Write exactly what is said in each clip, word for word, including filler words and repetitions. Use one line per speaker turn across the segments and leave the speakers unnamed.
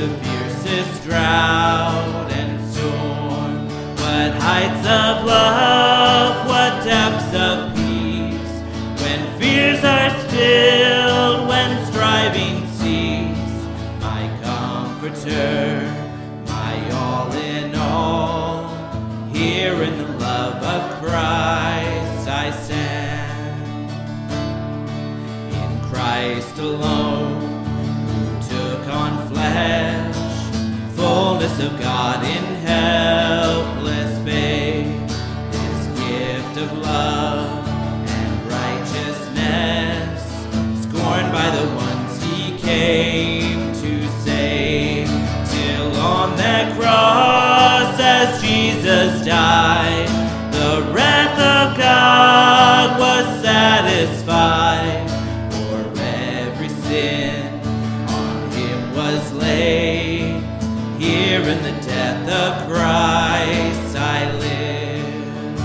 the fiercest drought and storm. What heights of love, what depths of peace, when fears are stilled, when striving cease. My comforter, my all in all, here in the love of Christ I stand. In Christ alone, who took on flesh, fullness of God in helpless babe, this gift of love and righteousness, scorned by the ones he came to save, till on that cross as Jesus died, the wrath of God was satisfied. For every sin on him was laid, here in the death of Christ I live.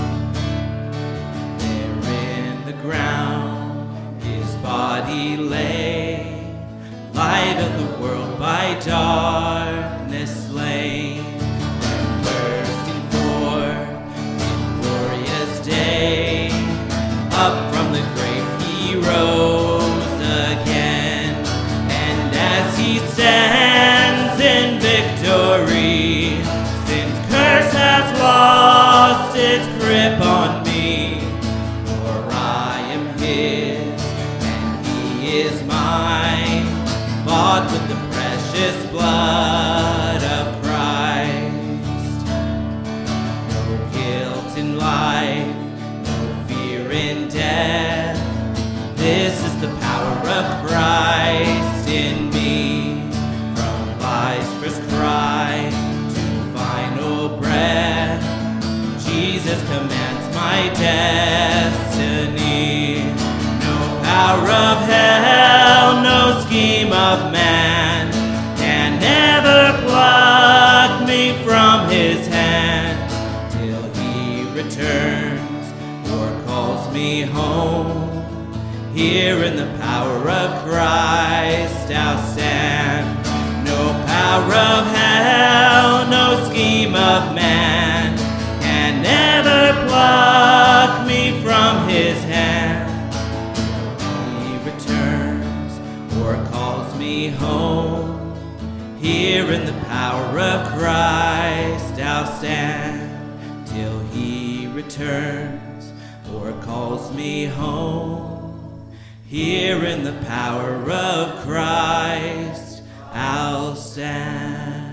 There in the ground his body lay, light of the world by darkness slain, and bursting forth in glorious day, up from the grave he rose again. And as he stands in victory, sin's curse has lost its grip on me. For I am his and he is mine, bought with the precious blood of Christ. No guilt in life, no fear in death, this is the power of Christ in me. From life's first cry to final breath, Jesus commands my destiny. No power of hell, no scheme of man can ever pluck me from his hand, till he returns or calls me home. Here in the power of Christ I'll stand. No power of hell, no scheme of man can ever pluck me from his hand. He returns or calls me home. Here in the power of Christ I'll stand, till he returns or calls me home. Here in the power of Christ I'll stand.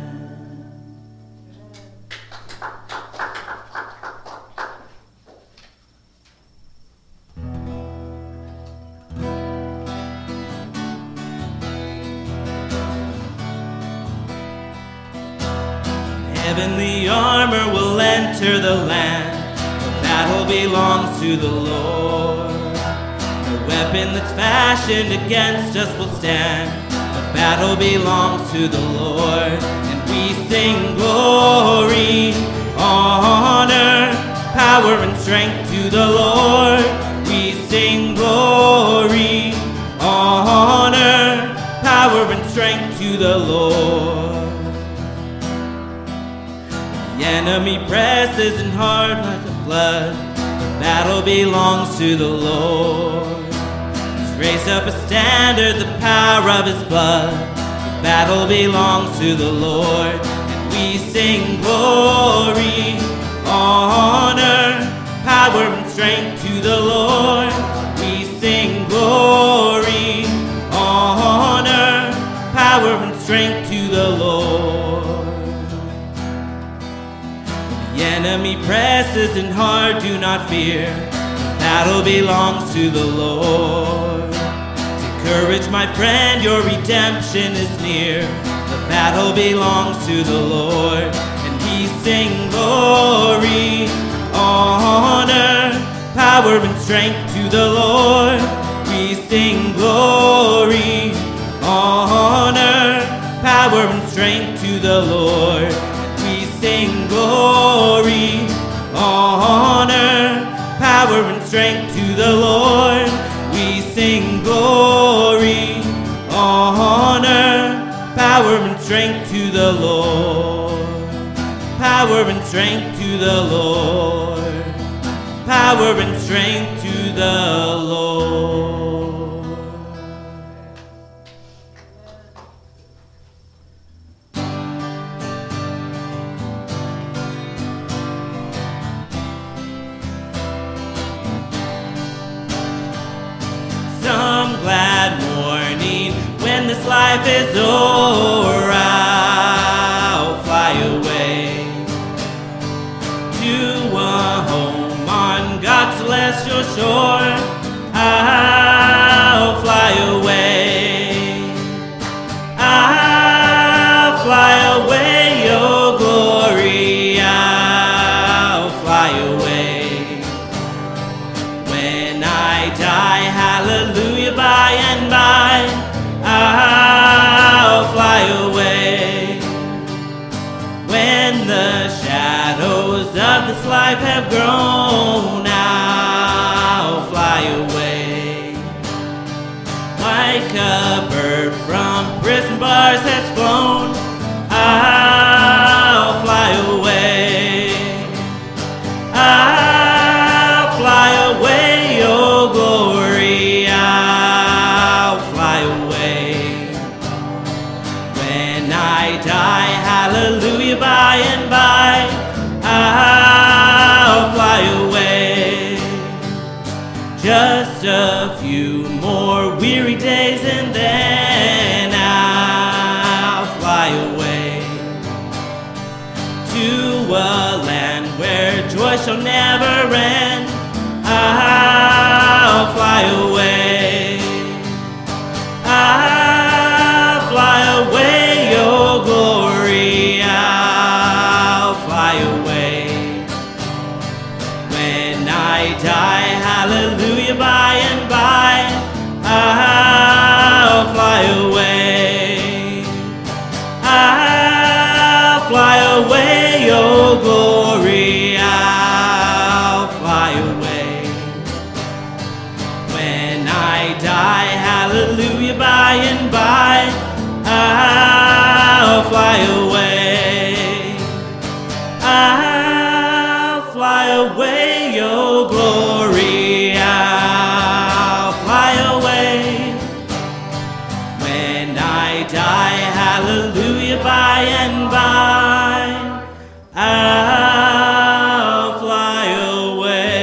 Heavenly armor will enter the land, the battle belongs to the Lord. The weapon that's fashioned against us will stand, the battle belongs to the Lord. And we sing glory, honor, power and strength to the Lord. We sing glory, honor, power and strength to the Lord. The enemy presses in hard like a flood, the battle belongs to the Lord. He's raised up a standard, the power of his blood, the battle belongs to the Lord. And we sing glory, honor, power and strength to the Lord. We sing glory, honor, power and strength to the Lord. The enemy presses in hard, do not fear, the battle belongs to the Lord. Take courage, my friend, your redemption is near, the battle belongs to the Lord. And we sing glory, honor, power and strength to the Lord. We sing glory, honor, power and strength to the Lord. We sing glory, honor, power and strength to the Lord. We sing glory, honor, power and strength to the Lord. Power and strength to the Lord. Power and strength to the Lord. Some glad morning when this life is o'er, I'll fly away to a home on God's celestial shore. I'll fly away. I'll fly away, oh glory. I'll fly away. When I die, hallelujah, by and by, I'll fly away. When the shadows of this life have grown, I'll fly away. Like a bird from prison bars has flown, I'll fly away. I'll fly away, oh glory, I'll fly away. When I die, hallelujah, by and by, I'll fly away. Just a few more weary days and then I'll fly away to a land where joy shall never end. I'll fly away. I'll fly away, oh glory, I'll fly away. When I die, hallelujah, by and by, I'll fly away. I'll fly away, oh glory, I'll fly away. When I die, hallelujah, by and by, I'll fly away. I'll fly away, oh glory, I'll fly away. When I die, hallelujah, by and by, I'll fly away.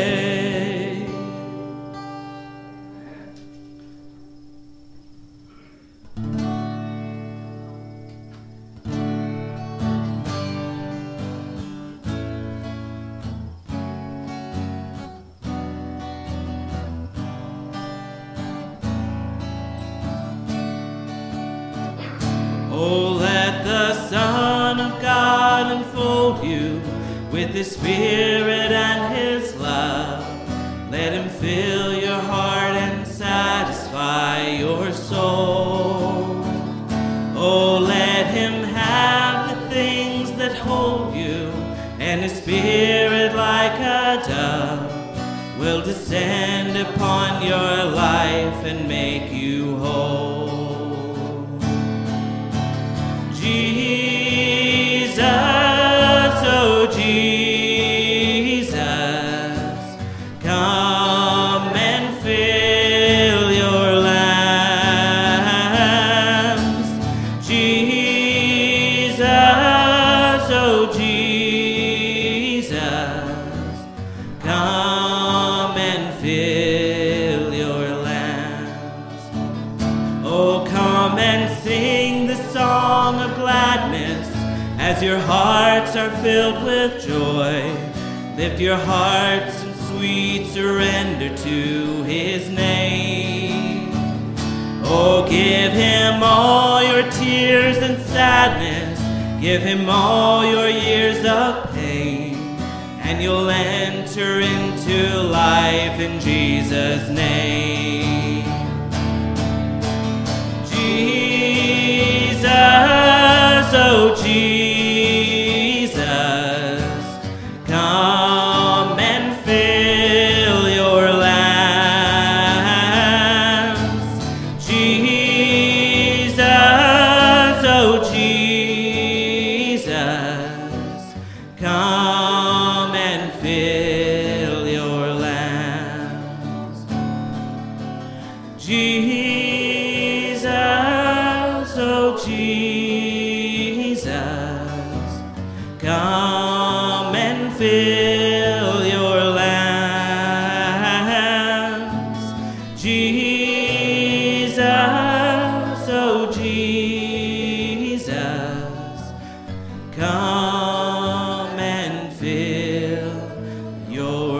Oh, let the Son of God enfold you with His Spirit and His love. Let Him fill your heart and satisfy your soul. Oh, let Him have the things that hold you, and His Spirit like a dove will descend upon your life and make you whole. Jesus, oh Jesus, come and fill your lambs. Jesus, oh Jesus, come and fill your lambs. Oh, come and sing the song of gladness as your hearts are filled with joy. Lift your hearts in sweet surrender to His name. Oh, give Him all your tears and sadness. Give Him all your years of pain, and you'll enter into life in Jesus' name. Jesus, oh Jesus, come and fill your lambs. Jesus, oh Jesus, Jesus, oh Jesus, come and fill your lands. Jesus, oh Jesus, come and fill your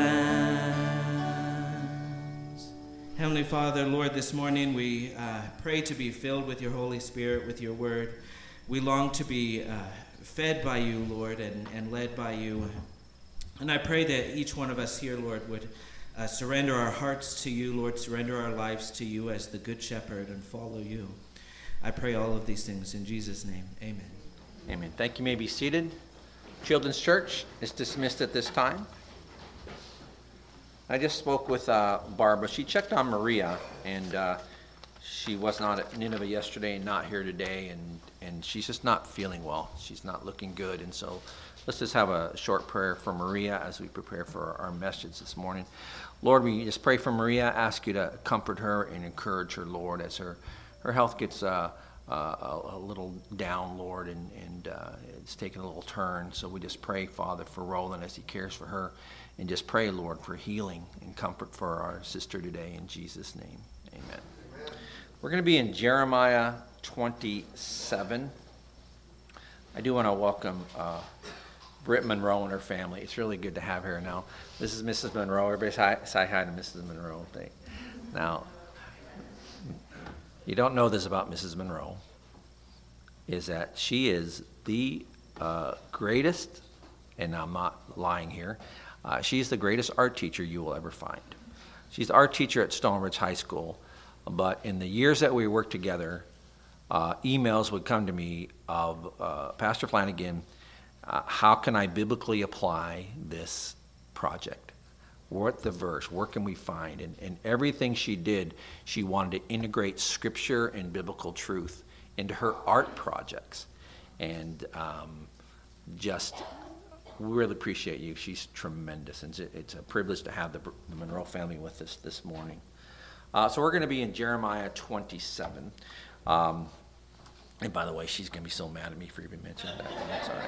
lands. Heavenly Father, Lord, this morning we uh, pray to be filled with your Holy Spirit, with your word. We long to be uh, fed by you, Lord, and, and led by you. And I pray that each one of us here, Lord, would uh, surrender our hearts to you, Lord, surrender our lives to you as the Good Shepherd and follow you. I pray all of these things in Jesus' name. Amen.
Amen. Thank you. You may be seated. Children's Church is dismissed at this time. I just spoke with uh, Barbara. She checked on Maria, and uh, she was not at Nineveh yesterday and not here today, and, and she's just not feeling well. She's not looking good, and so let's just have a short prayer for Maria as we prepare for our message this morning. Lord, we just pray for Maria, ask you to comfort her and encourage her, Lord, as her, her health gets uh, uh, a, a little down, Lord, and, and uh, it's taking a little turn. So we just pray, Father, for Roland as he cares for her, and just pray, Lord, for healing and comfort for our sister today in Jesus' name. Amen. Amen. We're going to be in Jeremiah twenty-seven. I do want to welcome uh, Britt Monroe and her family. It's really good to have her now. This is Missus Monroe. Everybody say, say hi to Missus Monroe. Now, you don't know this about Missus Monroe, is that she is the uh, greatest, and I'm not lying here, uh, she's the greatest art teacher you will ever find. She's the art teacher at Stone Ridge High School, but in the years that we worked together, uh, emails would come to me of uh, Pastor Flanagan, uh, how can I biblically apply this project? What the verse? Where can we find? And, and everything she did, she wanted to integrate scripture and biblical truth into her art projects. And um, just we really appreciate you. She's tremendous. And it's a privilege to have the, the Monroe family with us this morning. Uh, so we're going to be in Jeremiah twenty-seven. Um, and by the way, she's going to be so mad at me for even mentioning that. That's all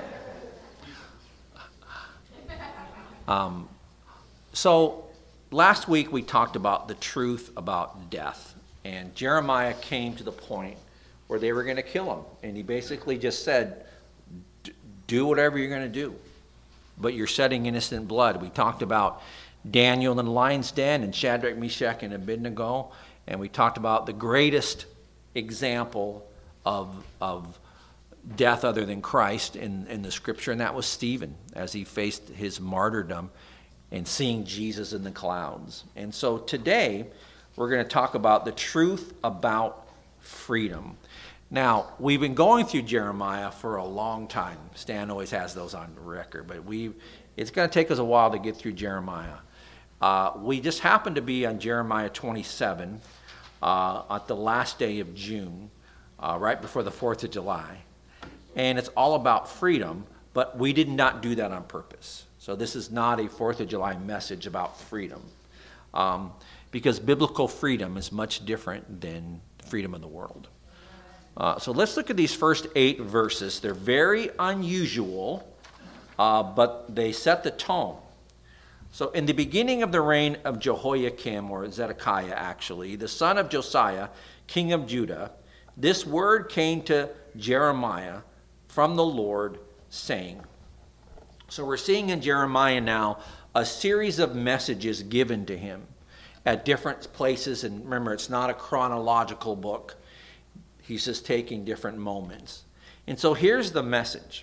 right. Um, So last week we talked about the truth about death, and Jeremiah came to the point where they were going to kill him, and he basically just said, do whatever you're going to do, but you're shedding innocent blood. We talked about Daniel in the lion's den and Shadrach, Meshach, and Abednego, and we talked about the greatest example of of death other than Christ in, in the scripture, and that was Stephen as he faced his martyrdom and seeing Jesus in the clouds. And so today, we're going to talk about the truth about freedom. Now, we've been going through Jeremiah for a long time. Stan always has those on record, but we it's going to take us a while to get through Jeremiah. Uh, we just happened to be on Jeremiah twenty-seven uh, at the last day of June, uh, right before the fourth of July. And it's all about freedom, but we did not do that on purpose. So this is not a fourth of July message about freedom, um, because biblical freedom is much different than freedom of the world. Uh, so let's look at these first eight verses. They're very unusual, uh, but they set the tone. So in the beginning of the reign of Jehoiakim, or Zedekiah actually, the son of Josiah, king of Judah, this word came to Jeremiah from the Lord, saying. So we're seeing in Jeremiah now a series of messages given to him at different places. And remember, it's not a chronological book. He's just taking different moments. And so here's the message.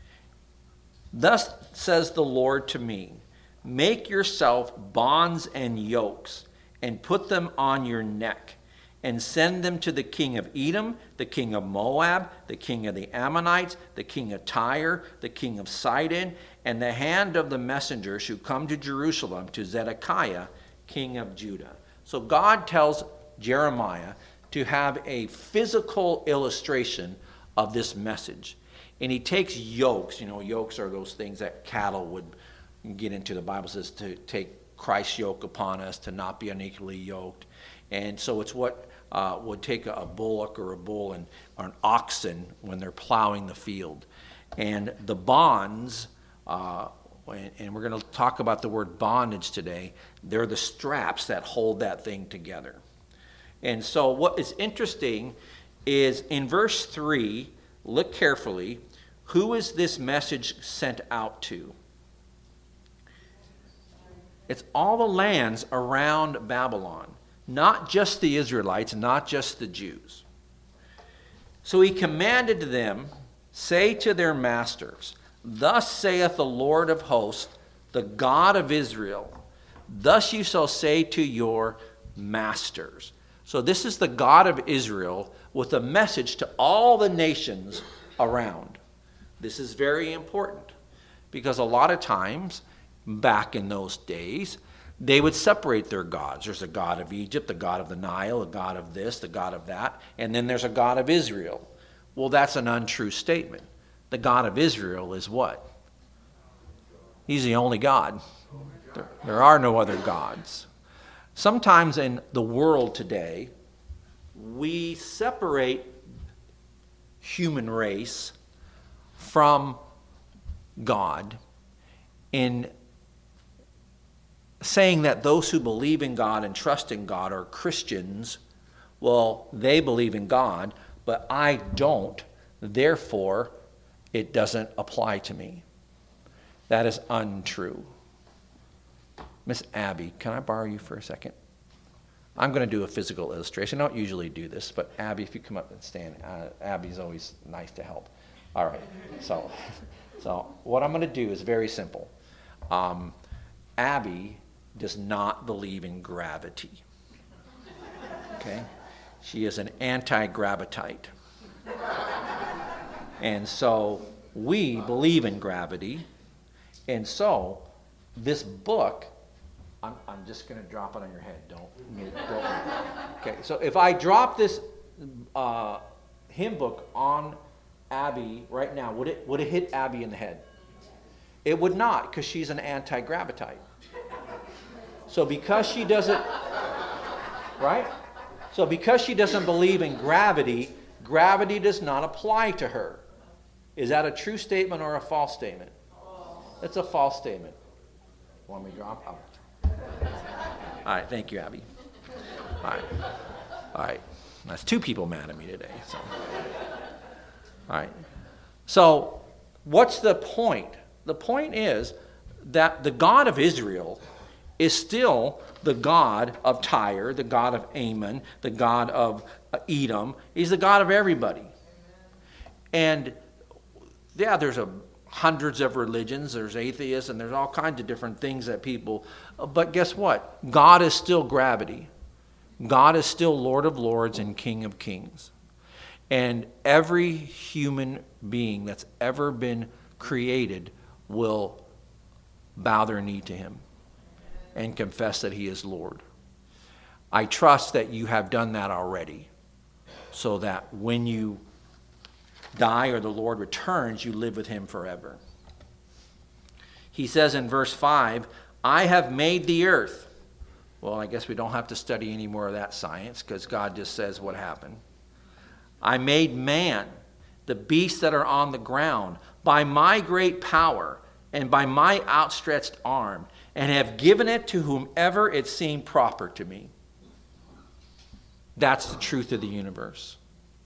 Thus says the Lord to me, make yourself bonds and yokes and put them on your neck and send them to the king of Edom, the king of Moab, the king of the Ammonites, the king of Tyre, the king of Sidon, and the hand of the messengers who come to Jerusalem to Zedekiah, king of Judah. So God tells Jeremiah to have a physical illustration of this message. And he takes yokes. You know, yokes are those things that cattle would get into. The Bible says to take Christ's yoke upon us, to not be unequally yoked. And so it's what uh, would take a, a bullock or a bull and, or an oxen when they're plowing the field. And the bonds, uh, and we're going to talk about the word bondage today, they're the straps that hold that thing together. And so what is interesting is in verse three, look carefully, who is this message sent out to? It's all the lands around Babylon, not just the Israelites, not just the Jews. So he commanded them, say to their masters, thus saith the Lord of hosts, the God of Israel, thus you shall say to your masters. So this is the God of Israel with a message to all the nations around. This is very important because a lot of times back in those days, they would separate their gods. There's a God of Egypt, the God of the Nile, a God of this, the God of that, and then there's a God of Israel. Well, that's an untrue statement. The God of Israel is what? He's the only God. There, there are no other gods. Sometimes in the world today, we separate human race from God in saying that those who believe in God and trust in God are Christians. Well, they believe in God, but I don't. Therefore, it doesn't apply to me. That is untrue. Miss Abby, can I borrow you for a second? I'm going to do a physical illustration. I don't usually do this, but Abby, if you come up and stand, uh, Abby's always nice to help. All right. So, so what I'm going to do is very simple. Um, Abby does not believe in gravity. Okay? She is an anti-gravitite. And so we believe in gravity. And so this book, I'm, I'm just going to drop it on your head. Don't, don't. Okay, so if I drop this uh, hymn book on Abby right now, would it would it hit Abby in the head? It would not, because she's an anti-gravitite. So because she doesn't, right? So because she doesn't believe in gravity, gravity does not apply to her. Is that a true statement or a false statement? It's a false statement. Want me to drop out? All right, thank you, Abby. All right. All right. That's two people mad at me today. So. All right. So what's the point? The point is that the God of Israel is still the God of Tyre, the God of Ammon, the God of Edom. He's the God of everybody. And yeah, there's a hundreds of religions, there's atheists, and there's all kinds of different things that people, but guess what? God is still gravity. God is still Lord of Lords and King of Kings. And every human being that's ever been created will bow their knee to him and confess that he is Lord. I trust that you have done that already, so that when you die or the Lord returns, you live with him forever. He says in verse five, I have made the earth. Well, I guess we don't have to study any more of that science, because God just says what happened. I made man, the beasts that are on the ground, by my great power and by my outstretched arm, and have given it to whomever it seemed proper to me. That's the truth of the universe.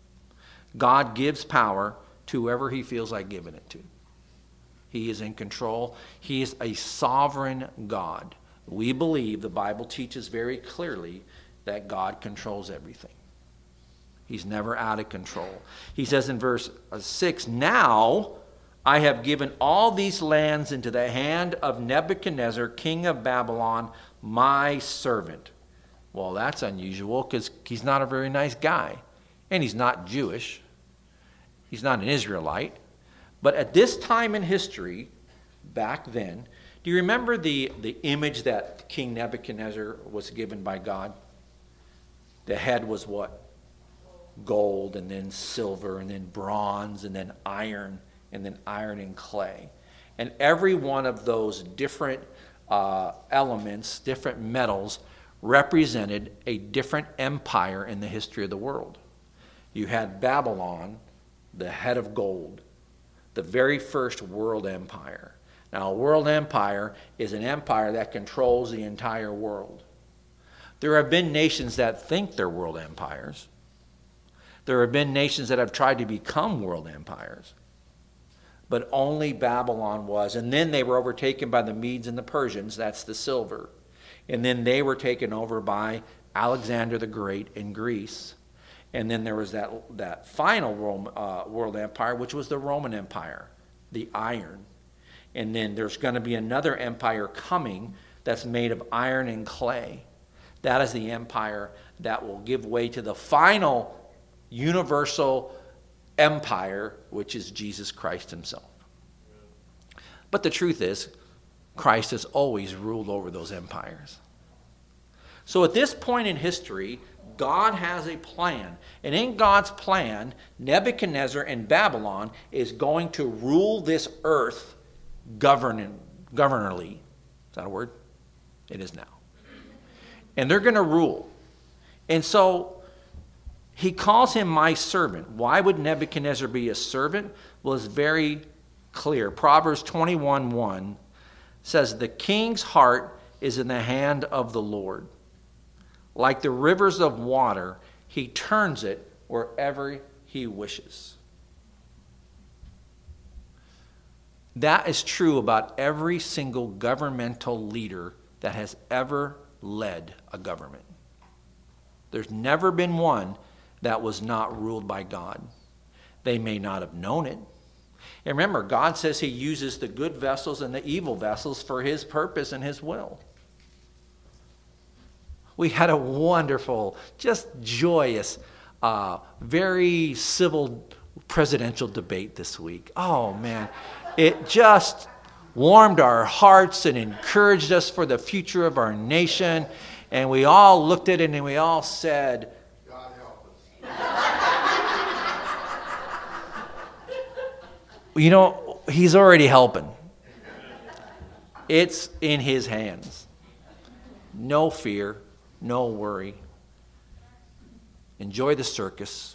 God gives power to whoever he feels like giving it to. He is in control. He is a sovereign God. We believe, the Bible teaches very clearly, that God controls everything. He's never out of control. He says in verse six, now I have given all these lands into the hand of Nebuchadnezzar, king of Babylon, my servant. Well, that's unusual, because he's not a very nice guy. And he's not Jewish. He's not an Israelite. But at this time in history, back then, do you remember the, the image that King Nebuchadnezzar was given by God? The head was what? Gold, and then silver, and then bronze, and then iron, and then iron and clay. And every one of those different uh, elements, different metals, represented a different empire in the history of the world. You had Babylon, the head of gold, the very first world empire. Now, a world empire is an empire that controls the entire world. There have been nations that think they're world empires. There have been nations that have tried to become world empires. But only Babylon was. And then they were overtaken by the Medes and the Persians. That's the silver. And then they were taken over by Alexander the Great in Greece. And then there was that, that final Rome, uh, world empire, which was the Roman Empire, the iron. And then there's going to be another empire coming that's made of iron and clay. That is the empire that will give way to the final universal empire, which is Jesus Christ himself. But the truth is, Christ has always ruled over those empires. So at this point in history, God has a plan. And in God's plan, Nebuchadnezzar in Babylon is going to rule this earth govern, governally. Is that a word? It is now. And they're going to rule. And so he calls him my servant. Why would Nebuchadnezzar be a servant? Well, it's very clear. Proverbs twenty-one one says, the king's heart is in the hand of the Lord. Like the rivers of water, he turns it wherever he wishes. That is true about every single governmental leader that has ever led a government. There's never been one that was not ruled by God. They may not have known it. And remember, God says he uses the good vessels and the evil vessels for his purpose and his will. We had a wonderful, just joyous, uh, very civil presidential debate this week. Oh, man. It just warmed our hearts and encouraged us for the future of our nation. And we all looked at it and we all said, God help us. You know, he's already helping. It's in his hands. No fear, no worry. Enjoy the circus.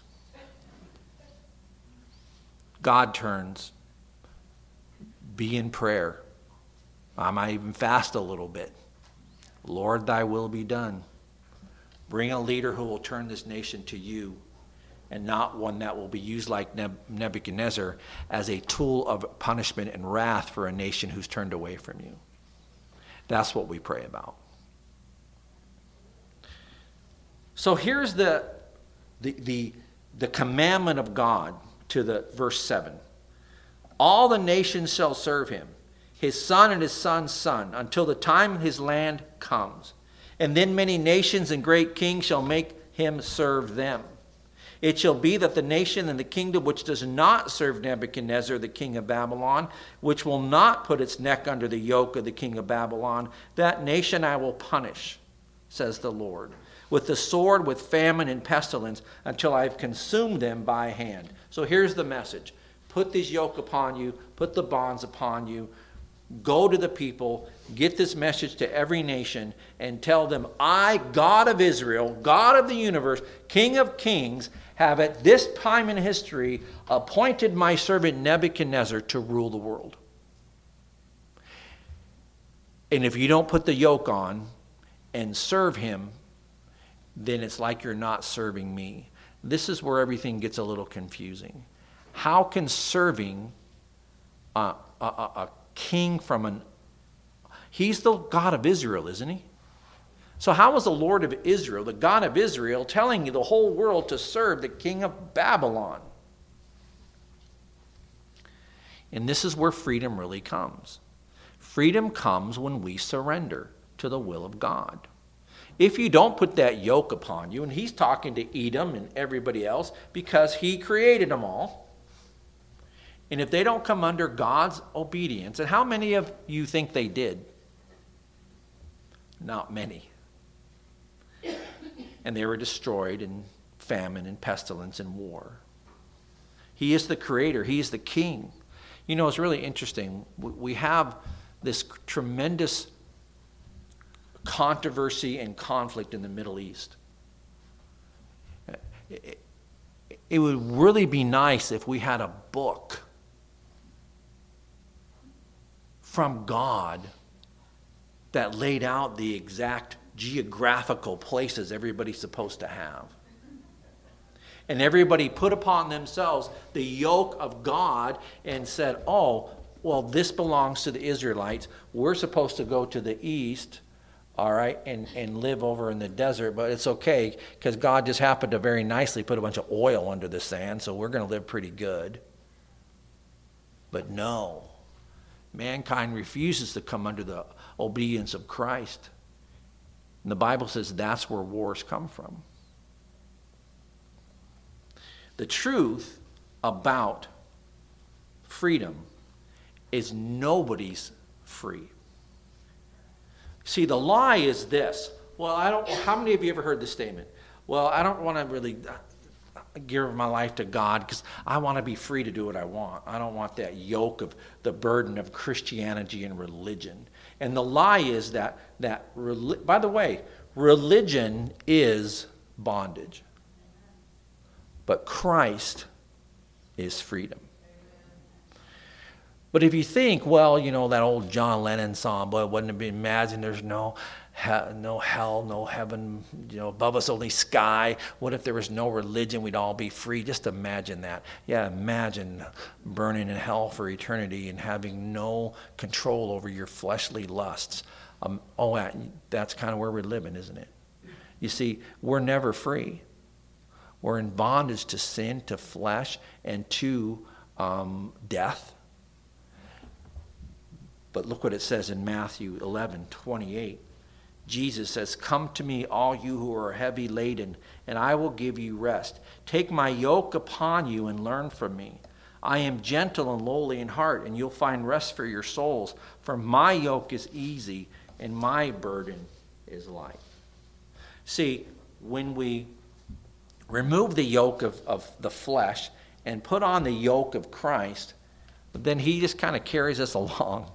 God turns. Be in prayer. I might even fast a little bit. Lord, thy will be done. Bring a leader who will turn this nation to you, and not one that will be used like Nebuchadnezzar as a tool of punishment and wrath for a nation who's turned away from you. That's what we pray about. So here's the, the, the, the commandment of God to the verse seven. All the nations shall serve him, his son and his son's son, until the time his land comes. And then many nations and great kings shall make him serve them. It shall be that the nation and the kingdom which does not serve Nebuchadnezzar, the king of Babylon, which will not put its neck under the yoke of the king of Babylon, that nation I will punish, says the Lord, with the sword, with famine and pestilence, until I have consumed them by hand. So here's the message. Put this yoke upon you, put the bonds upon you, go to the people, get this message to every nation, and tell them, I, God of Israel, God of the universe, King of kings, have at this time in history appointed my servant Nebuchadnezzar to rule the world. And if you don't put the yoke on and serve him, then it's like you're not serving me. This is where everything gets a little confusing. How can serving a, a, a king from an... He's the God of Israel, isn't he? So how is the Lord of Israel, the God of Israel, telling the whole world to serve the king of Babylon? And this is where freedom really comes. Freedom comes when we surrender to the will of God. If you don't put that yoke upon you, and he's talking to Edom and everybody else because he created them all, and if they don't come under God's obedience, and how many of you think they did? Not many. And they were destroyed in famine and pestilence and war. He is the creator. He is the king. You know, it's really interesting. We have this tremendous controversy and conflict in the Middle East. It, it would really be nice if we had a book from God that laid out the exact geographical places everybody's supposed to have. And everybody put upon themselves the yoke of God and said, oh, well, this belongs to the Israelites. We're supposed to go to the east, all right, and, and live over in the desert, but it's okay because God just happened to very nicely put a bunch of oil under the sand, so we're going to live pretty good. But no, mankind refuses to come under the obedience of Christ. And the Bible says that's where wars come from. The truth about freedom is nobody's free. See, the lie is this. Well, I don't. How many of you ever heard this statement? Well, I don't want to really give my life to God because I want to be free to do what I want. I don't want that yoke of the burden of Christianity and religion. And the lie is that that. By the way, religion is bondage. But Christ is freedom. But if you think, well, you know, that old John Lennon song, boy, wouldn't it be imagine there's no, he- no hell, no heaven, you know, above us only sky. What if there was no religion? We'd all be free. Just imagine that. Yeah, imagine burning in hell for eternity and having no control over your fleshly lusts. Um, oh, that's kind of where we're living, isn't it? You see, we're never free. We're in bondage to sin, to flesh, and to um, death. But look what it says in Matthew eleven twenty-eight. Jesus says, come to me, all you who are heavy laden, and I will give you rest. Take my yoke upon you and learn from me. I am gentle and lowly in heart, and you'll find rest for your souls. For my yoke is easy, and my burden is light. See, when we remove the yoke of, of the flesh and put on the yoke of Christ, then he just kind of carries us along.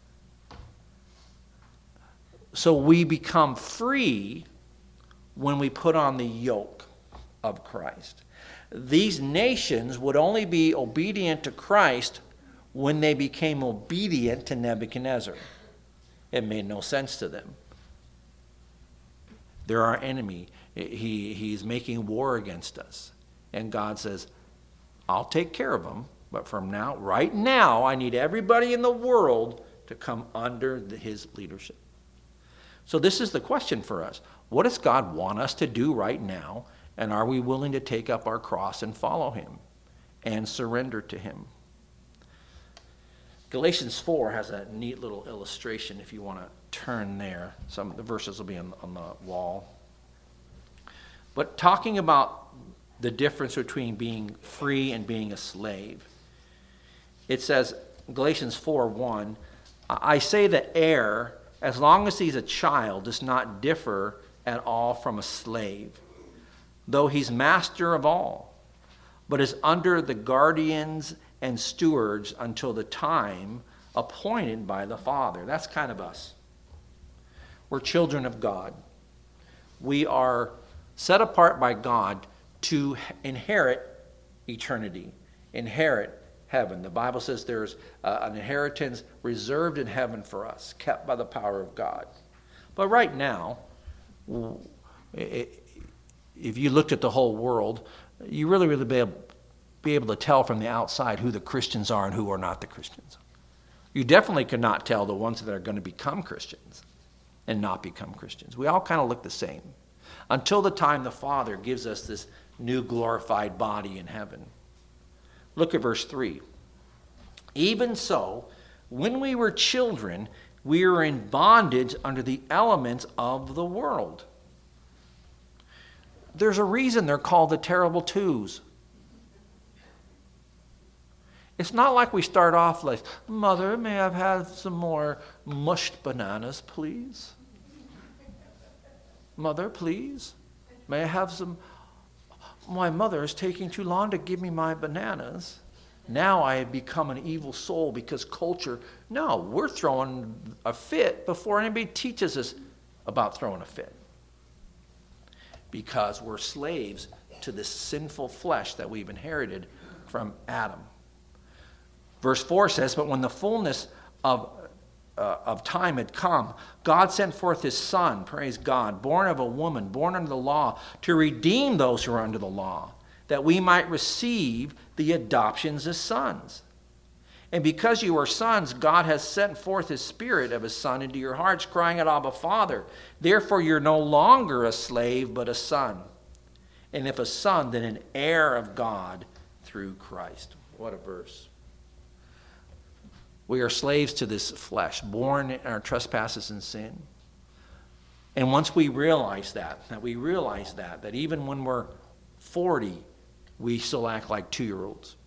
So we become free when we put on the yoke of Christ. These nations would only be obedient to Christ when they became obedient to Nebuchadnezzar. It made no sense to them. They're our enemy. He, he's making war against us. And God says, I'll take care of them, but from now, right now, I need everybody in the world to come under the, his leadership. So this is the question for us. What does God want us to do right now? And are we willing to take up our cross and follow him and surrender to him? Galatians four has a neat little illustration if you want to turn there. Some of the verses will be on, on the wall. But talking about the difference between being free and being a slave, it says, Galatians four one, I say that heir, as long as he's a child, does not differ at all from a slave, though he's master of all, but is under the guardians and stewards until the time appointed by the Father. That's kind of us. We're children of God. We are set apart by God to inherit eternity, inherit heaven. The Bible says there's uh, an inheritance reserved in heaven for us, kept by the power of God. But right now, it, if you looked at the whole world, you really, really be able, be able to tell from the outside who the Christians are and who are not the Christians. You definitely could not tell the ones that are going to become Christians and not become Christians. We all kind of look the same until the time the Father gives us this new glorified body in heaven. Look at verse three. Even so, when we were children, we were in bondage under the elements of the world. There's a reason they're called the terrible twos. It's not like we start off like, Mother, may I have some more mushed bananas, please? Mother, please? May I have some? My mother is taking too long to give me my bananas. Now I have become an evil soul because culture. No, we're throwing a fit before anybody teaches us about throwing a fit. Because we're slaves to this sinful flesh that we've inherited from Adam. Verse four says, but when the fullness of, uh, of time had come, God sent forth his Son, praise God, born of a woman, born under the law, to redeem those who are under the law, that we might receive the adoptions as sons. And because you are sons, God has sent forth his Spirit of his Son into your hearts, crying out, Abba, Father. Therefore you're no longer a slave, but a son. And if a son, then an heir of God through Christ. What a verse. We are slaves to this flesh, born in our trespasses and sin. And once we realize that, that we realize that, that even when we're forty, we still act like two-year-olds.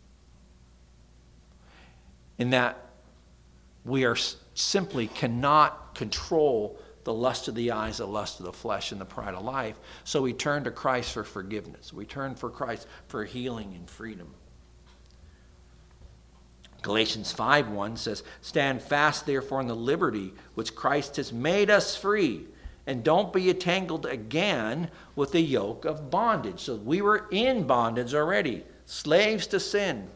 In that we are simply cannot control the lust of the eyes, the lust of the flesh, and the pride of life. So we turn to Christ for forgiveness. We turn for Christ for healing and freedom. Galatians five one says, stand fast therefore in the liberty which Christ has made us free, and don't be entangled again with the yoke of bondage. So we were in bondage already, slaves to sin.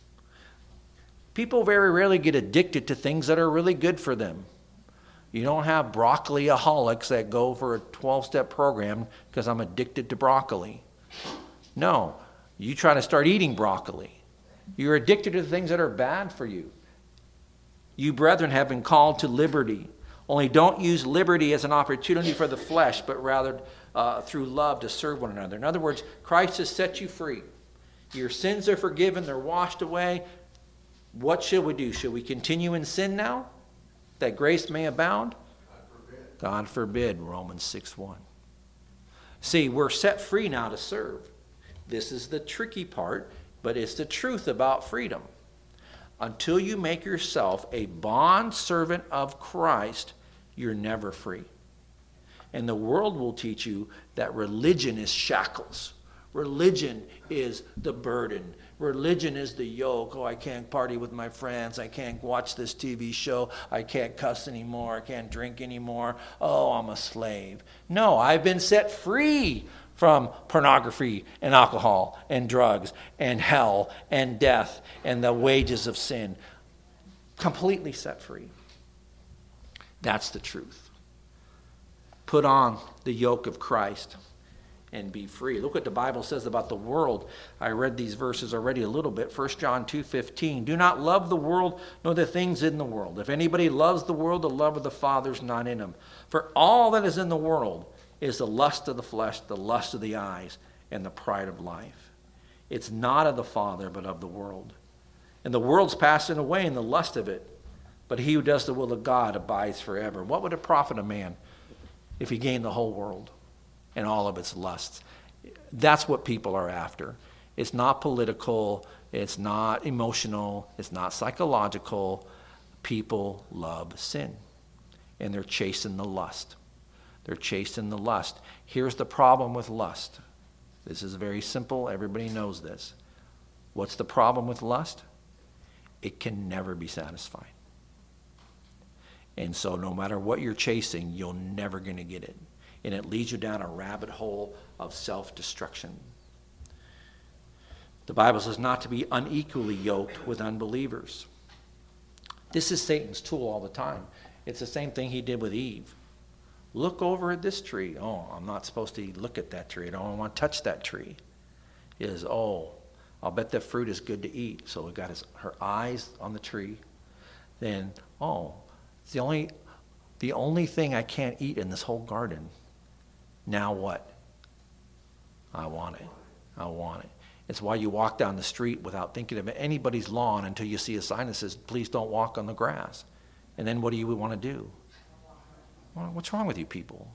People very rarely get addicted to things that are really good for them. You don't have broccoli-aholics that go for a twelve-step program because I'm addicted to broccoli. No, you try to start eating broccoli. You're addicted to things that are bad for you. You, brethren, have been called to liberty. Only don't use liberty as an opportunity for the flesh, but rather uh, through love to serve one another. In other words, Christ has set you free. Your sins are forgiven. They're washed away. What should we do? Should we continue in sin now, that grace may abound? God forbid. God forbid, Romans six one. See, we're set free now to serve. This is the tricky part, but it's the truth about freedom. Until you make yourself a bond servant of Christ, you're never free. And the world will teach you that religion is shackles. Religion is the burden. Religion is the yoke. Oh, I can't party with my friends. I can't watch this T V show. I can't cuss anymore. I can't drink anymore. Oh, I'm a slave. No, I've been set free from pornography and alcohol and drugs and hell and death and the wages of sin. Completely set free. That's the truth. Put on the yoke of Christ and be free. Look what the Bible says about the world. I read these verses already a little bit. First John two fifteen. Do not love the world, nor the things in the world. If anybody loves the world, the love of the Father is not in him. For all that is in the world is the lust of the flesh, the lust of the eyes, and the pride of life. It's not of the Father, but of the world. And the world's passing away in the lust of it, but he who does the will of God abides forever. What would it profit a man if he gained the whole world and all of its lusts? That's what people are after. It's not political, it's not emotional, it's not psychological. People love sin, and they're chasing the lust. They're chasing the lust. Here's the problem with lust. This is very simple. Everybody knows this. What's the problem with lust? It can never be satisfied. And so no matter what you're chasing, you're never going to get it. And it leads you down a rabbit hole of self-destruction. The Bible says not to be unequally yoked with unbelievers. This is Satan's tool all the time. It's the same thing he did with Eve. Look over at this tree. Oh, I'm not supposed to look at that tree. I don't want to touch that tree. Is, oh, I'll bet that fruit is good to eat. So we got his, her eyes on the tree. Then, oh, it's the only, the only thing I can't eat in this whole garden. Now what? I want it. I want it. It's why you walk down the street without thinking of anybody's lawn until you see a sign that says, please don't walk on the grass. And then what do you want to do? Well, what's wrong with you people?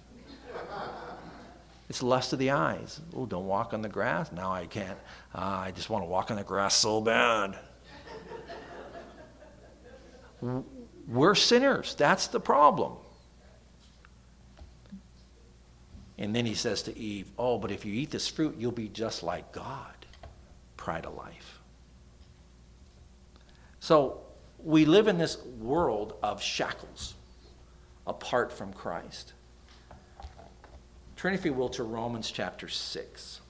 It's lust of the eyes. Oh, don't walk on the grass. Now I can't. Uh, I just want to walk on the grass so bad. We're sinners. That's the problem. And then he says to Eve, oh, but if you eat this fruit, you'll be just like God. Pride of life. So we live in this world of shackles apart from Christ. Turn, if you will, to Romans chapter six.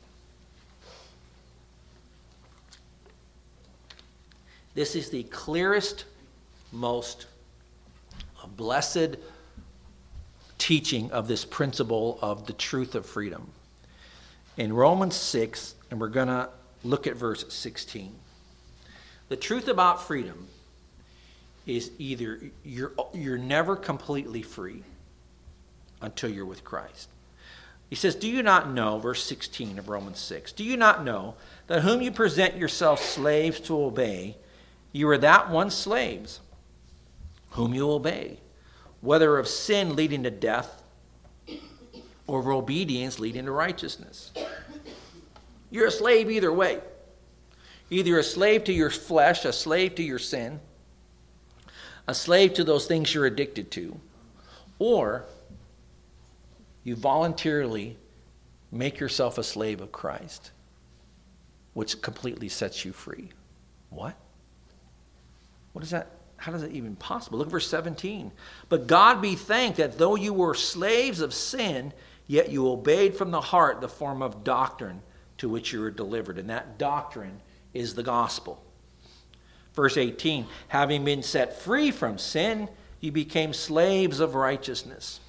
This is the clearest, most blessed teaching of this principle of the truth of freedom. In Romans six, and we're going to look at verse sixteen. The truth about freedom is either you're, you're never completely free until you're with Christ. He says, do you not know, verse sixteen of Romans six, do you not know that whom you present yourselves slaves to obey, you are that one slaves whom you obey, whether of sin leading to death or of obedience leading to righteousness. You're a slave either way. Either a slave to your flesh, a slave to your sin, a slave to those things you're addicted to, or you voluntarily make yourself a slave of Christ, which completely sets you free. What? What is that? How is that even possible? Look at verse seventeen. But God be thanked that though you were slaves of sin, yet you obeyed from the heart the form of doctrine to which you were delivered. And that doctrine is the gospel. Verse eighteen, having been set free from sin, you became slaves of righteousness.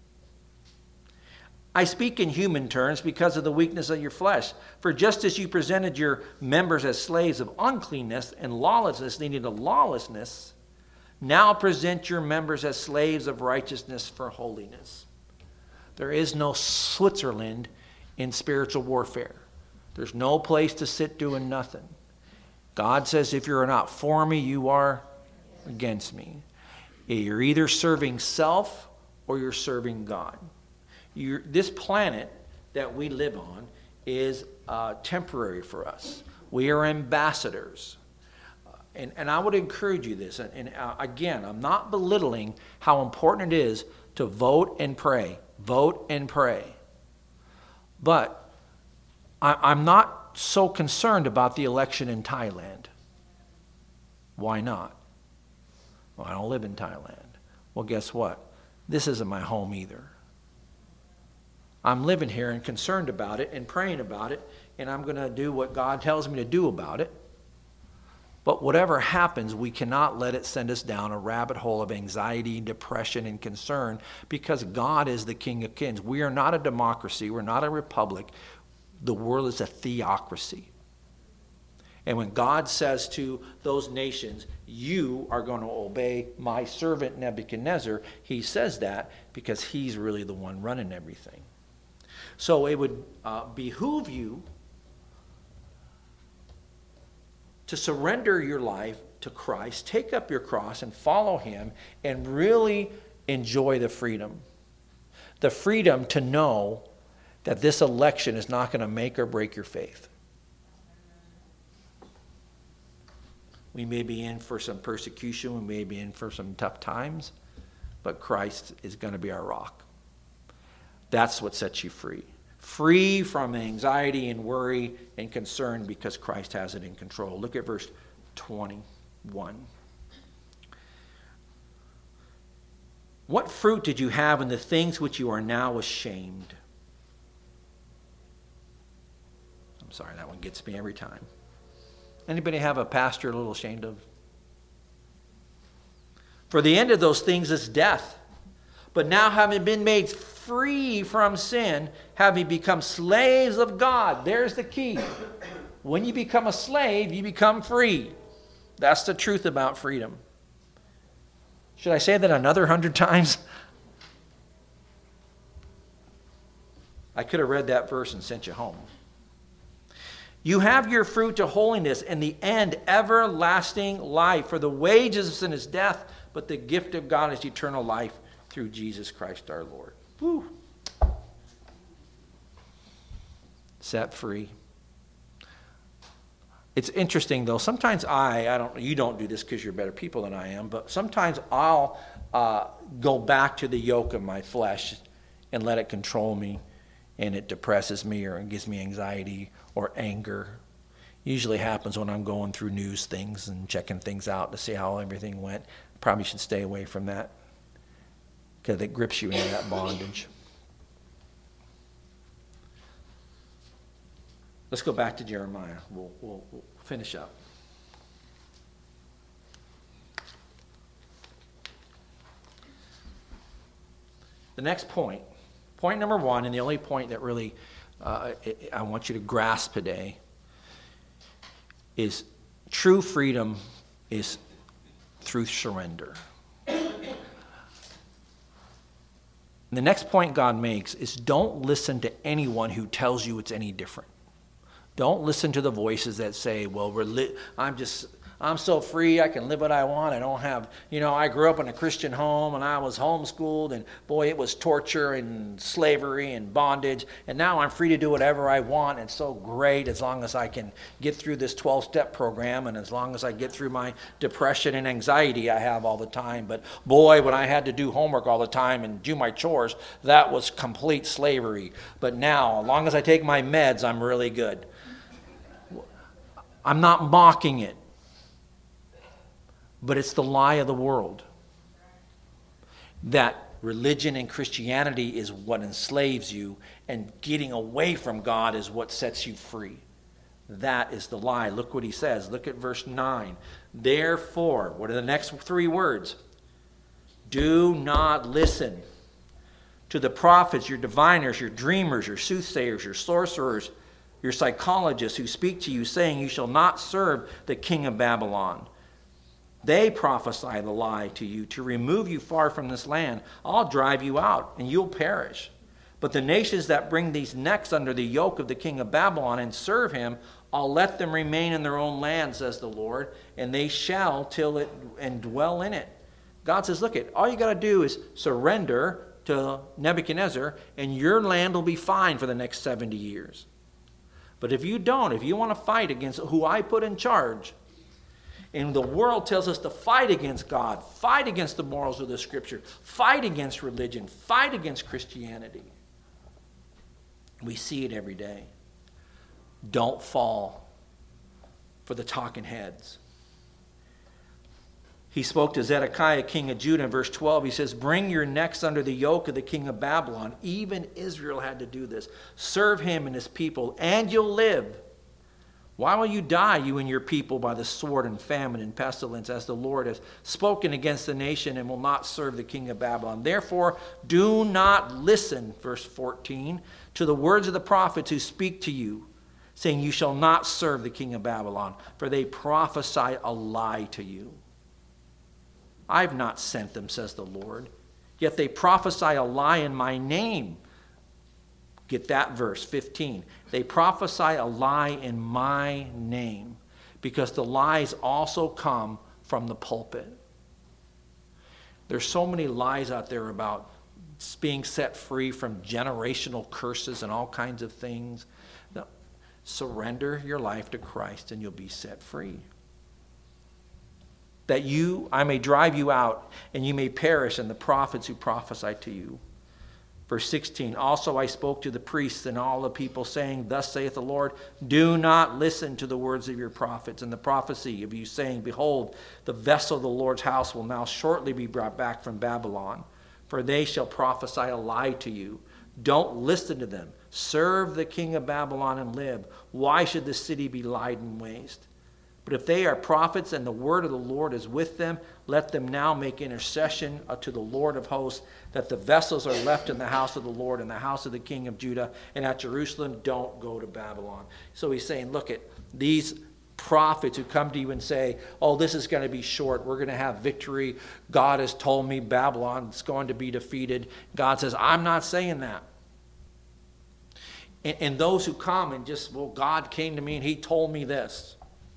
I speak in human terms because of the weakness of your flesh. For just as you presented your members as slaves of uncleanness and lawlessness leading to lawlessness, now present your members as slaves of righteousness for holiness. There is no Switzerland in spiritual warfare. There's no place to sit doing nothing. God says, if you're not for me, you are against me. You're either serving self or you're serving God. You're, this planet that we live on is uh, temporary for us. We are ambassadors. Uh, and, and I would encourage you this. And, and uh, again, I'm not belittling how important it is to vote and pray. Vote and pray. But I, I'm not so concerned about the election in Thailand. Why not? Well, I don't live in Thailand. Well, guess what? This isn't my home either. I'm living here and concerned about it and praying about it, and I'm going to do what God tells me to do about it. But whatever happens, we cannot let it send us down a rabbit hole of anxiety, depression, and concern, because God is the King of Kings. We are not a democracy. We're not a republic. The world is a theocracy. And when God says to those nations, you are going to obey my servant Nebuchadnezzar, he says that because he's really the one running everything. So it would uh, behoove you to surrender your life to Christ, take up your cross and follow him, and really enjoy the freedom. The freedom to know that this election is not going to make or break your faith. We may be in for some persecution, we may be in for some tough times, but Christ is going to be our rock. That's what sets you free. Free from anxiety and worry and concern because Christ has it in control. Look at verse twenty-one. What fruit did you have in the things which you are now ashamed? I'm sorry, that one gets me every time. Anybody have a pastor a little ashamed of? For the end of those things is death. But now, having been made free from sin, having become slaves of God. There's the key. When you become a slave, you become free. That's the truth about freedom. Should I say that another hundred times? I could have read that verse and sent you home. You have your fruit to holiness, and the end everlasting life. For the wages of sin is death, but the gift of God is eternal life through Jesus Christ our Lord. Woo. Set free. It's interesting though. Sometimes I, I don't. You don't do this because you're better people than I am. But sometimes I'll uh, go back to the yoke of my flesh and let it control me, and it depresses me or it gives me anxiety or anger. Usually happens when I'm going through news things and checking things out to see how everything went. Probably should stay away from that, because it grips you into that bondage. Let's go back to Jeremiah. We'll, we'll, we'll finish up. The next point, point number one, and the only point that really uh, I want you to grasp today, is true freedom is through surrender. And the next point God makes is don't listen to anyone who tells you it's any different. Don't listen to the voices that say, well, we're li- I'm just, I'm so free, I can live what I want. I don't have, you know, I grew up in a Christian home and I was homeschooled and boy, it was torture and slavery and bondage. And now I'm free to do whatever I want. It's so great as long as I can get through this twelve-step program and as long as I get through my depression and anxiety I have all the time. But boy, when I had to do homework all the time and do my chores, that was complete slavery. But now, as long as I take my meds, I'm really good. I'm not mocking it. But it's the lie of the world that religion and Christianity is what enslaves you and getting away from God is what sets you free. That is the lie. Look what he says. Look at verse nine. Therefore, what are the next three words? Do not listen to the prophets, your diviners, your dreamers, your soothsayers, your sorcerers, your psychologists who speak to you saying you shall not serve the king of Babylon. They prophesy the lie to you to remove you far from this land. I'll drive you out and you'll perish. But the nations that bring these necks under the yoke of the king of Babylon and serve him, I'll let them remain in their own land, says the Lord, and they shall till it and dwell in it. God says, look, it, all you got to do is surrender to Nebuchadnezzar and your land will be fine for the next seventy years. But if you don't, if you want to fight against who I put in charge, and the world tells us to fight against God, fight against the morals of the Scripture, fight against religion, fight against Christianity. We see it every day. Don't fall for the talking heads. He spoke to Zedekiah, king of Judah, in verse twelve. He says, bring your necks under the yoke of the king of Babylon. Even Israel had to do this. Serve him and his people, and you'll live. Why will you die, you and your people, by the sword and famine and pestilence, as the Lord has spoken against the nation and will not serve the king of Babylon? Therefore, do not listen, verse fourteen, to the words of the prophets who speak to you, saying you shall not serve the king of Babylon, for they prophesy a lie to you. I've not sent them, says the Lord, yet they prophesy a lie in my name. Get that verse, fifteen. They prophesy a lie in my name, because the lies also come from the pulpit. There's so many lies out there about being set free from generational curses and all kinds of things. Now, surrender your life to Christ and you'll be set free. That you, I may drive you out and you may perish, and the prophets who prophesy to you. Verse sixteen, also I spoke to the priests and all the people, saying, thus saith the Lord, do not listen to the words of your prophets and the prophecy of you, saying, behold, the vessel of the Lord's house will now shortly be brought back from Babylon, for they shall prophesy a lie to you. Don't listen to them. Serve the king of Babylon and live. Why should the city be laid waste? But if they are prophets and the word of the Lord is with them, let them now make intercession to the Lord of hosts, that the vessels are left in the house of the Lord and the house of the king of Judah, and at Jerusalem don't go to Babylon. So he's saying, look at these prophets who come to you and say, oh, this is going to be short. We're going to have victory. God has told me Babylon is going to be defeated. God says, I'm not saying that. And, and those who come and just, well, God came to me and he told me this.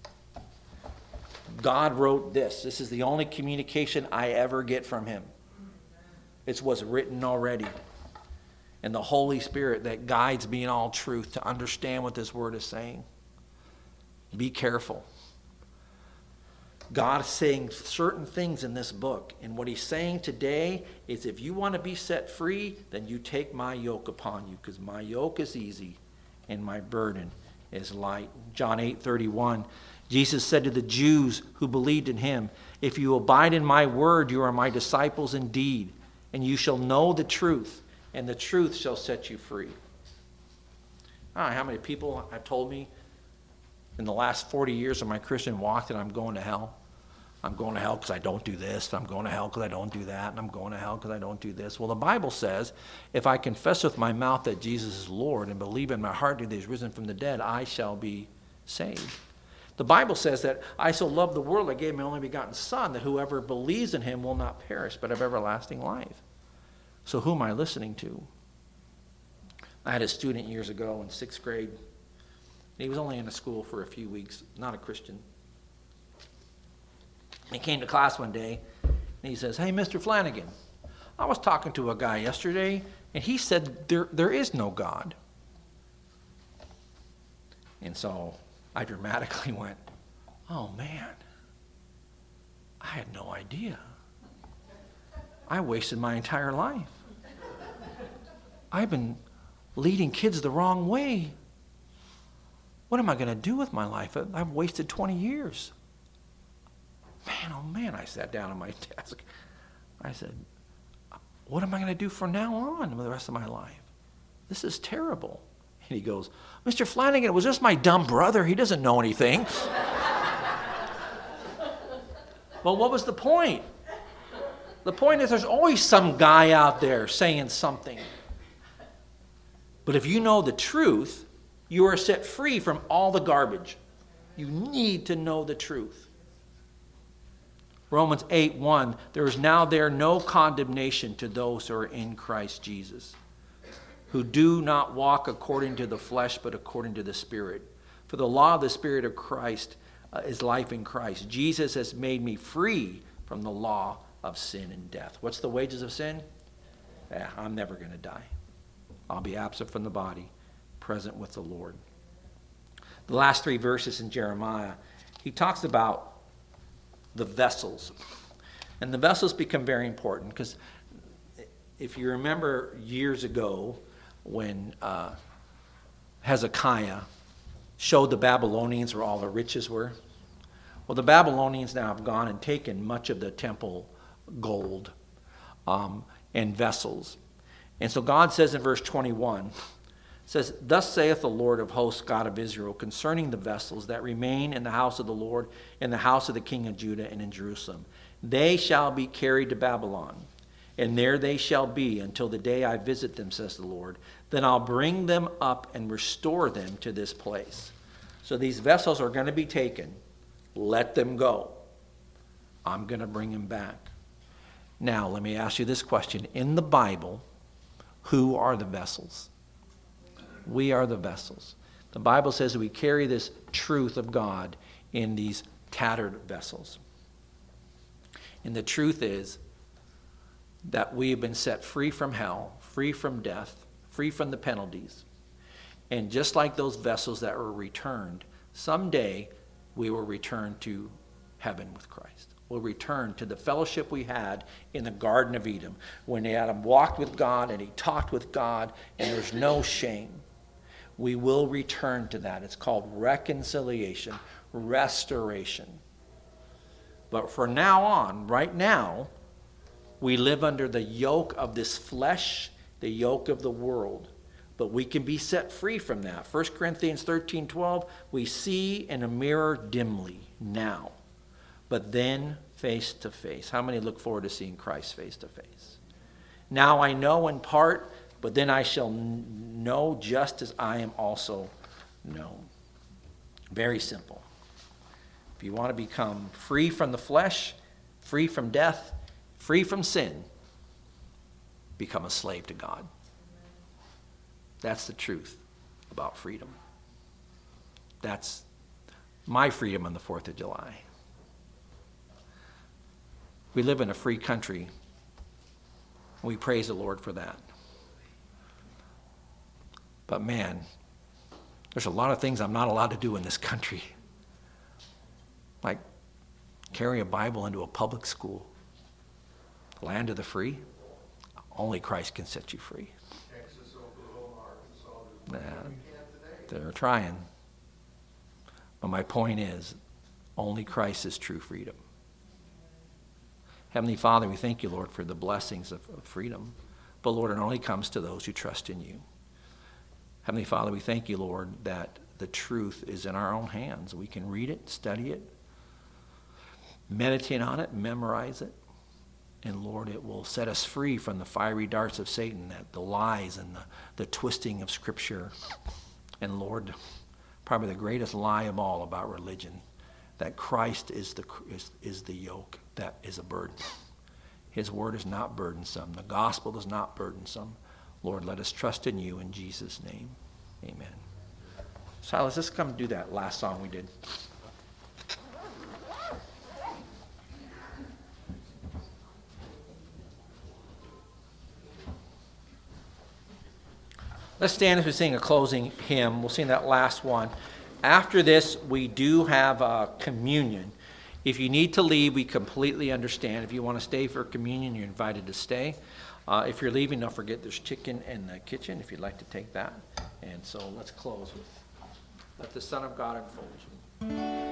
God wrote this. This is the only communication I ever get from him. It's what's written already. And the Holy Spirit that guides me in all truth to understand what this word is saying. Be careful. God is saying certain things in this book. And what he's saying today is, if you want to be set free, then you take my yoke upon you, because my yoke is easy and my burden is light. John eight thirty-one. Jesus said to the Jews who believed in him, if you abide in my word, you are my disciples indeed, and you shall know the truth, and the truth shall set you free. I don't know how many people have told me in the last forty years of my Christian walk that I'm going to hell. I'm going to hell because I don't do this. I'm going to hell because I don't do that. And I'm going to hell because I don't do this. Well, the Bible says, if I confess with my mouth that Jesus is Lord and believe in my heart that he is risen from the dead, I shall be saved. The Bible says that I so loved the world I gave my only begotten Son, that whoever believes in him will not perish but have everlasting life. So who am I listening to? I had a student years ago in sixth grade. He was only in a school for a few weeks, not a Christian. He came to class one day, and he says, "Hey, Mister Flanagan, I was talking to a guy yesterday, and he said there there is no God." And so I dramatically went, "Oh, man, I had no idea. I wasted my entire life. I've been leading kids the wrong way. What am I going to do with my life? I've wasted twenty years. Man, oh man," I sat down at my desk. I said, "What am I going to do from now on for the rest of my life? This is terrible." And he goes, "Mister Flanagan, it was just my dumb brother. He doesn't know anything." Well, what was the point? The point is there's always some guy out there saying something. But if you know the truth, you are set free from all the garbage. You need to know the truth. Romans eight one, there is now there no condemnation to those who are in Christ Jesus, who do not walk according to the flesh, but according to the Spirit. For the law of the Spirit of Christ uh, is life in Christ. Jesus has made me free from the law of sin and death. What's the wages of sin? Yeah, I'm never going to die. I'll be absent from the body, present with the Lord. The last three verses in Jeremiah, he talks about the vessels. And the vessels become very important because if you remember years ago when uh, Hezekiah showed the Babylonians where all the riches were, well, the Babylonians now have gone and taken much of the temple gold um, and vessels. And so God says in verse twenty-one, says, "Thus saith the Lord of hosts, God of Israel, concerning the vessels that remain in the house of the Lord, in the house of the king of Judah, and in Jerusalem. They shall be carried to Babylon, and there they shall be until the day I visit them, says the Lord. Then I'll bring them up and restore them to this place." So these vessels are going to be taken. Let them go. I'm going to bring them back. Now, let me ask you this question. In the Bible, who are the vessels? We are the vessels. The Bible says that we carry this truth of God in these tattered vessels. And the truth is that we have been set free from hell, free from death, free from the penalties. And just like those vessels that were returned, someday we will return to heaven with Christ. We'll return to the fellowship we had in the Garden of Eden when Adam walked with God and he talked with God and there's no shame. We will return to that. It's called reconciliation, restoration. But from now on, right now, we live under the yoke of this flesh, the yoke of the world. But we can be set free from that. First Corinthians thirteen twelve, we see in a mirror dimly now, but then face to face. How many look forward to seeing Christ face to face? Now I know in part, but then I shall know just as I am also known. Very simple. If you want to become free from the flesh, free from death, free from sin, become a slave to God. That's the truth about freedom. That's my freedom on the fourth of July. We live in a free country. We praise the Lord for that. But man, there's a lot of things I'm not allowed to do in this country. Like carry a Bible into a public school. Land of the free. Only Christ can set you free.
Texas, Oklahoma, Arkansas.
Yeah, they're trying. But my point is, only Christ is true freedom. Heavenly Father, we thank you, Lord, for the blessings of, of freedom. But Lord, it only comes to those who trust in you. Heavenly Father, we thank you, Lord, that the truth is in our own hands. We can read it, study it, meditate on it, memorize it. And Lord, it will set us free from the fiery darts of Satan, that the lies and the, the twisting of Scripture. And Lord, probably the greatest lie of all about religion, that Christ is the, is, is the yoke that is a burden. His word is not burdensome. The gospel is not burdensome. Lord, let us trust in you in Jesus' name. Amen. Silas, let's come do that last song we did. Let's stand as we sing a closing hymn. We'll sing that last one. After this, we do have uh, communion. If you need to leave, we completely understand. If you want to stay for communion, you're invited to stay. Uh, if you're leaving, don't forget there's chicken in the kitchen if you'd like to take that. And so let's close with Let the Son of God Enfold You.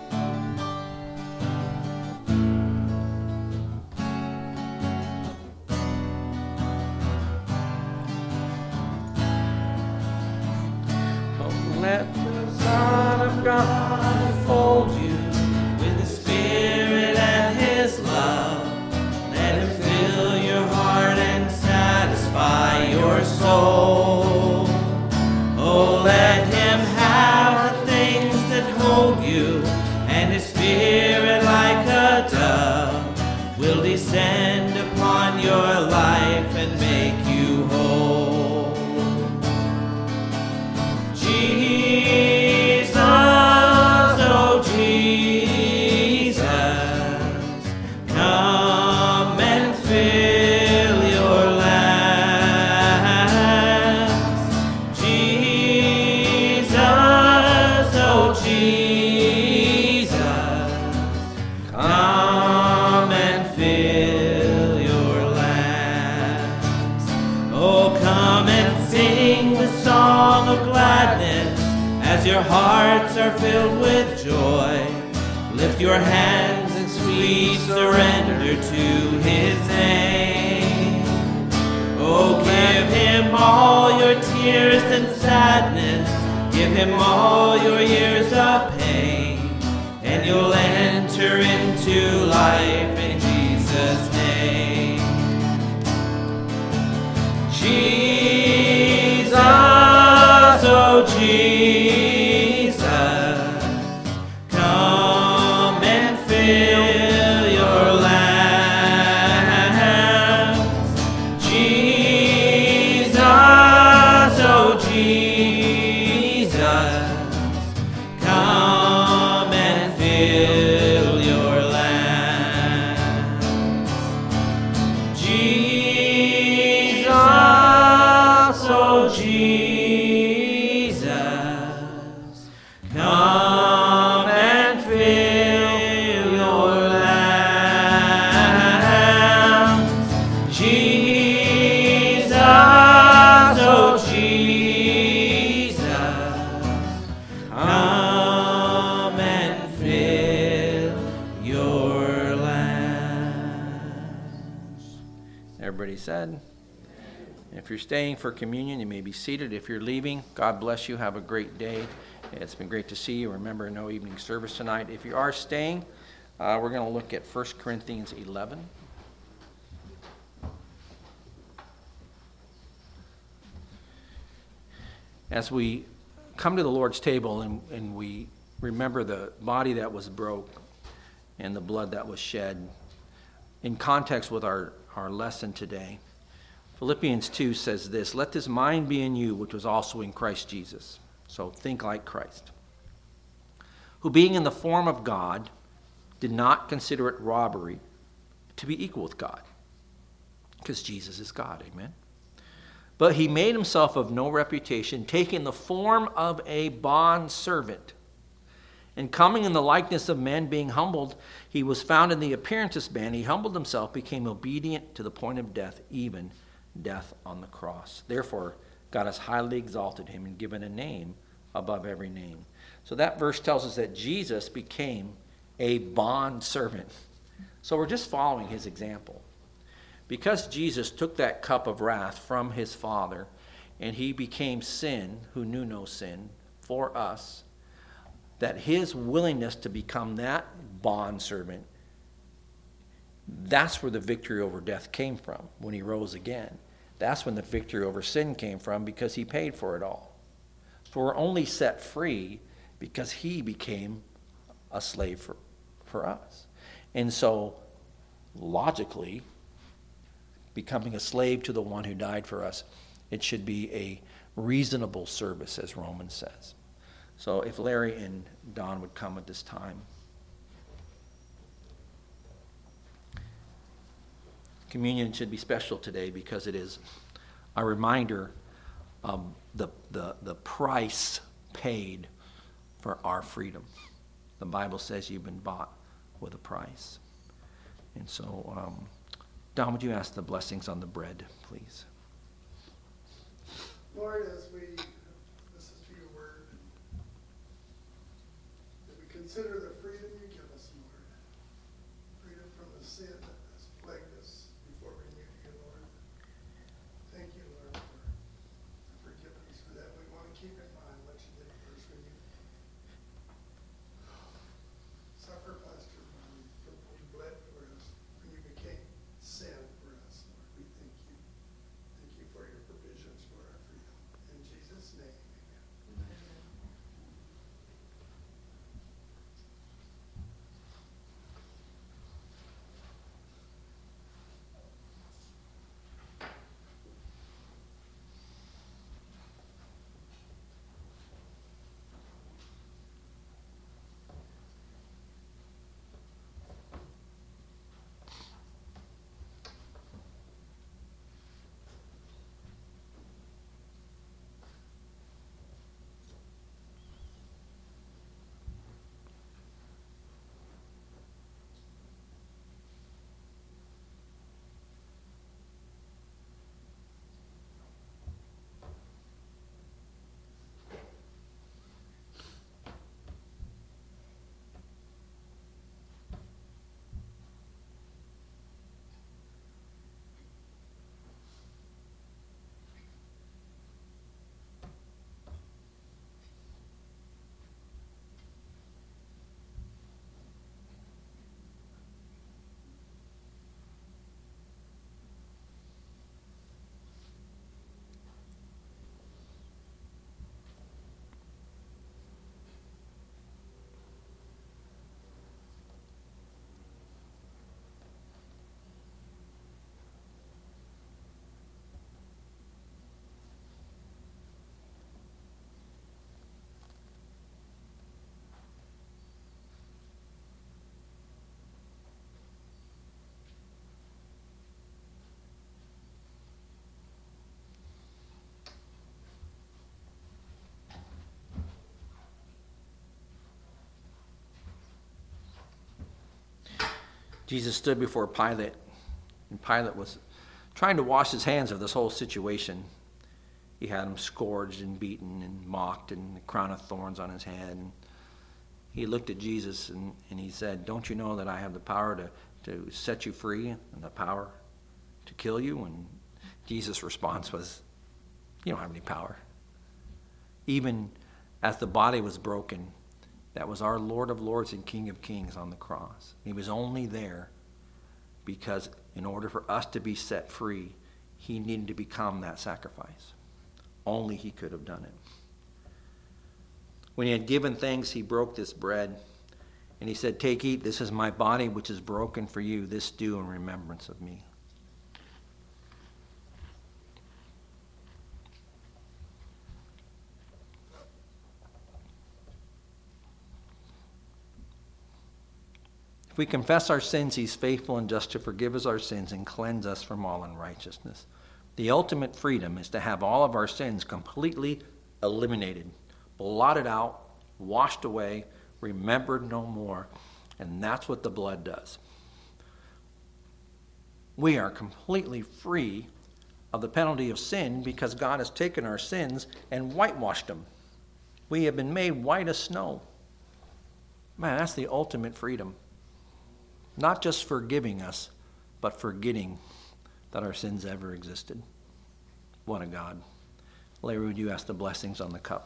Let the Son of God enfold you
with His Spirit and His love. Let Him fill your heart and satisfy your soul. Oh, let Him have the things that hold you, and His Spirit like a dove will descend upon your life and make you whole. Jesus, oh Jesus, come and fill your lamps. Jesus, oh Jesus, come and fill your lamps. Oh, come and sing the song of gladness as your hearts are filled with joy. Lift your hands in sweet surrender to His name. Oh, give Him all your tears and sadness. Give Him all your years of pain, and you'll enter into life in Jesus' name. Jesus, oh Jesus, come and fill your lamps. Jesus, oh Jesus, come and fill your lamps. Jesus, oh Jesus, come and fill your lamps. Jesus, oh Jesus, come and fill your lamps.
Everybody said? If you're staying for communion, you may be seated. If you're leaving, God bless you. Have a great day. It's been great to see you. Remember, no evening service tonight. If you are staying, uh, we're going to look at First Corinthians eleven. As we come to the Lord's table and, and we remember the body that was broke and the blood that was shed, in context with our, our lesson today, Philippians two says this: let this mind be in you, which was also in Christ Jesus. So think like Christ. Who being in the form of God, did not consider it robbery to be equal with God. Because Jesus is God, amen? But he made himself of no reputation, taking the form of a bondservant. And coming in the likeness of men, being humbled, he was found in the appearance of man. He humbled himself, became obedient to the point of death, even death on the cross. Therefore, God has highly exalted him and given a name above every name. So that verse tells us that Jesus became a bondservant. So we're just following his example. Because Jesus took that cup of wrath from his Father and he became sin, who knew no sin, for us, that his willingness to become that bondservant, that's where the victory over death came from when he rose again. That's when the victory over sin came from, because he paid for it all. So we're only set free because he became a slave for, for us. And so, logically, becoming a slave to the one who died for us, it should be a reasonable service, as Romans says. So if Larry and Don would come at this time. Communion should be special today because it is a reminder of the, the, the price paid for our freedom. The Bible says you've been bought with a price. And so, um, Don, would you ask the blessings on the bread, please?
Lord, as we listen to your word, that we consider the freedom you give us, Lord. Freedom from the sin that has plagued us before we knew you, Lord. Thank you, Lord, for forgiveness for that. We want to keep in mind what you did first when you sacrificed your body, when you bled for us, when you became sin for us, Lord. We thank you. Thank you for your provisions for our freedom. In Jesus' name, amen.
Jesus stood before Pilate, and Pilate was trying to wash his hands of this whole situation. He had him scourged and beaten and mocked and a crown of thorns on his head. And he looked at Jesus and, and he said, "Don't you know that I have the power to, to set you free and the power to kill you?" And Jesus' response was, "You don't have any power." Even as the body was broken, that was our Lord of Lords and King of Kings on the cross. He was only there because in order for us to be set free, he needed to become that sacrifice. Only he could have done it. When he had given thanks, he broke this bread, and he said, "Take, eat, this is my body which is broken for you. This do in remembrance of me." If we confess our sins, he's faithful and just to forgive us our sins and cleanse us from all unrighteousness. The ultimate freedom is to have all of our sins completely eliminated, blotted out, washed away, remembered no more. And that's what the blood does. We are completely free of the penalty of sin because God has taken our sins and whitewashed them. We have been made white as snow. Man, that's the ultimate freedom. Not just forgiving us, but forgetting that our sins ever existed. What a God. Larry, would you ask the blessings on the cup?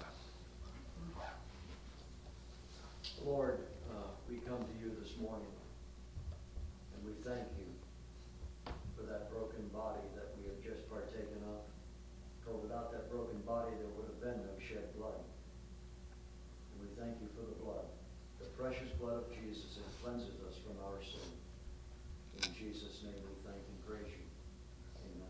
Lord, uh, we come to you this morning, and we thank you for that broken body that we have just partaken of. For without that broken body, there would have been no shed blood. And we thank you for the blood, the precious blood of Jesus that cleanses us from our sin. In Jesus' name we thank and praise you. Amen.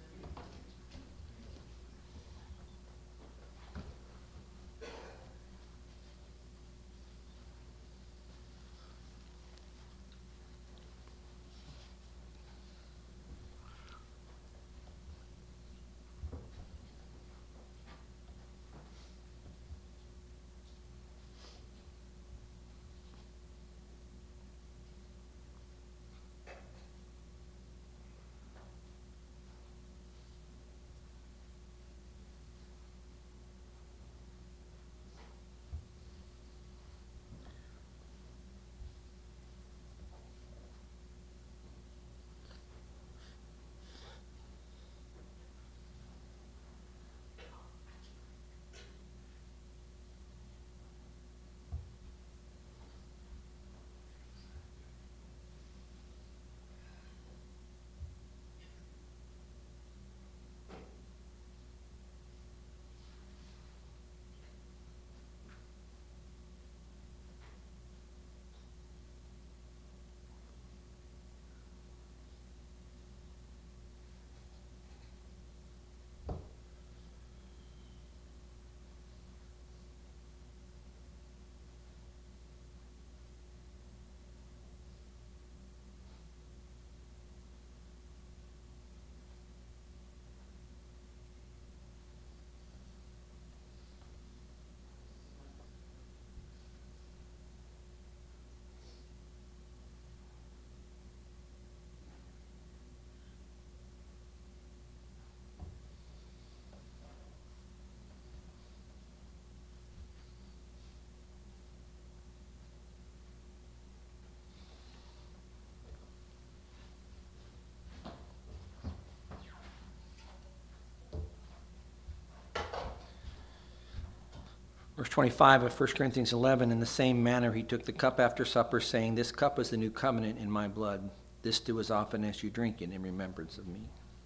Verse twenty-five of First Corinthians eleven, in the same manner he took the cup after supper, saying, "This cup is the new covenant in my blood. This do as often as you drink it in remembrance of me."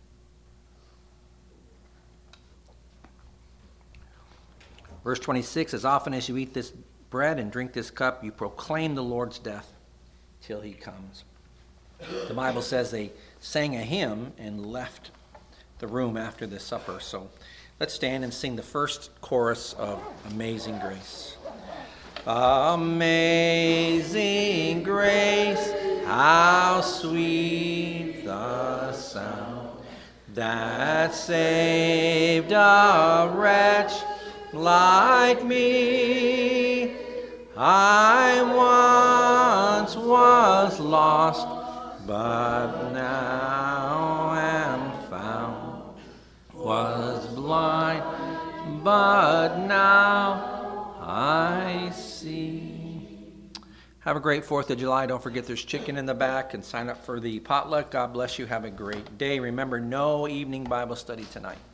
Verse twenty-six, as often as you eat this bread and drink this cup, you proclaim the Lord's death till he comes. The Bible says they sang a hymn and left the room after the supper. So let's stand and sing the first chorus of Amazing Grace. Amazing grace, how sweet the sound that saved a wretch like me. I once was lost, but now am found. Was blind, but now I see. Have a great fourth of July. Don't forget there's chicken in the back, and sign up for the potluck. God bless you. Have a great day. Remember, no evening Bible study tonight.